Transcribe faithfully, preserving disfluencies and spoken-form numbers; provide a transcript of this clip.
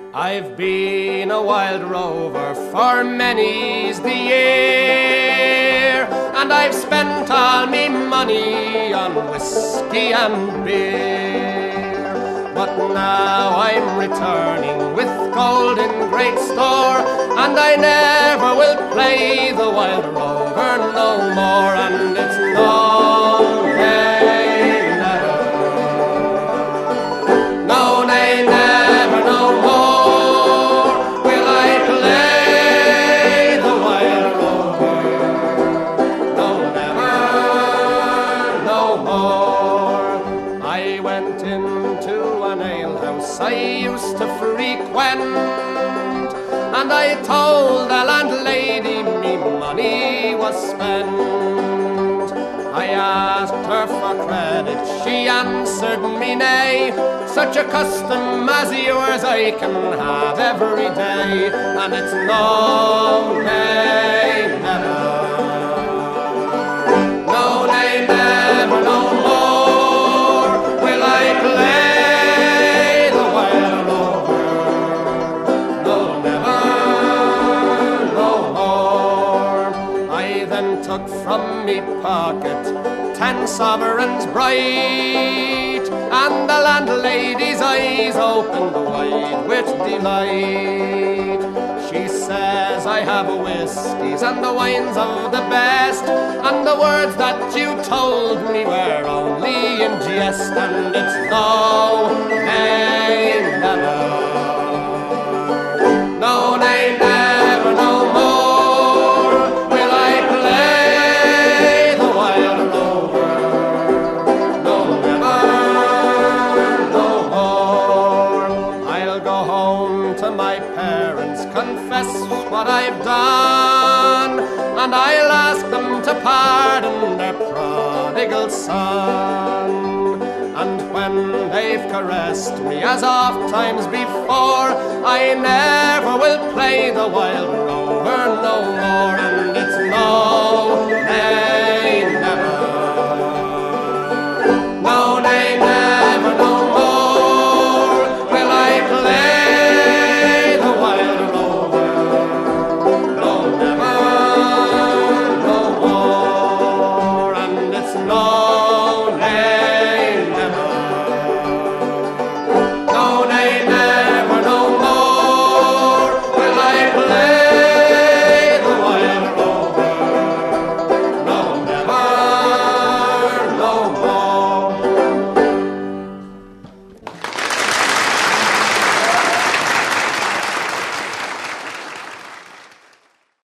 I've been a wild rover for many's the year, and I've spent all me money on whiskey and beer. But now I'm returning with gold in great store, and I never will play the wild rover no more, and it's no, nay, never. No, nay, never, no more will I play the wild rover. No, never, no more. I went into an alehouse I used to frequent, and I told the landlady me money was spent. I asked her for credit, she answered me nay. Such a custom as yours I can have every day, and it's no, nay, never. No, nay, never, no more will I play the wild rover. No, never, no more. I then took from me pocket ten sovereigns bright, and the landlady's eyes opened wide with delight. She says, I have whiskies and the wines of the best, and the words that you told me were only in jest, and it's no, nay, never. No, nay, never, no more will I play the wild rover. No, never, no more. I'll go home to my parents, confess what I've done, and I'll ask them to pardon their prodigal son. And when they've caressed me as oft times before, I never will play the wild rover no more, and it's